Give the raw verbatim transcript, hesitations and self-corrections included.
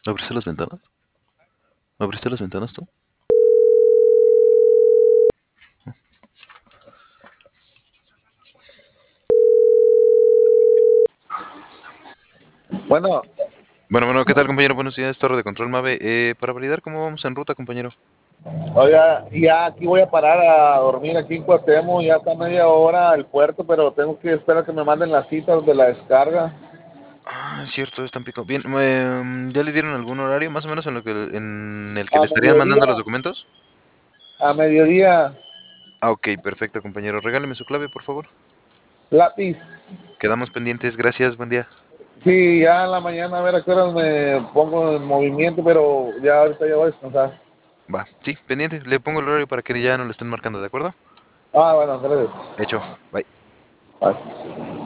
¿Abriste las ventanas? ¿Abriste las ventanas tú? Bueno, Bueno, bueno, ¿qué tal, compañero? Buenos días, Torre de Control Mave. Eh, para validar cómo vamos en ruta, compañero. oiga, ya aquí voy a parar a dormir aquí en Cuauhtémoc, ya está media hora el puerto, pero tengo que esperar que me manden las citas de la descarga. Ah, es cierto, es Tampico. Bien, em, ¿ya le dieron algún horario más o menos en lo que en el que A le estarían mediodía, mandando los documentos? a mediodía, Ah, ok, perfecto, compañero. Regáleme su clave, por favor. lápiz. Quedamos pendientes. Gracias, buen día. Sí, ya en la mañana a ver a qué horas me pongo en movimiento, pero ya ahorita ya voy a descansar. Va, sí, pendiente. Le pongo el horario para que ya no le estén marcando, ¿de acuerdo? Ah, bueno, gracias. Hecho. Bye. Bye.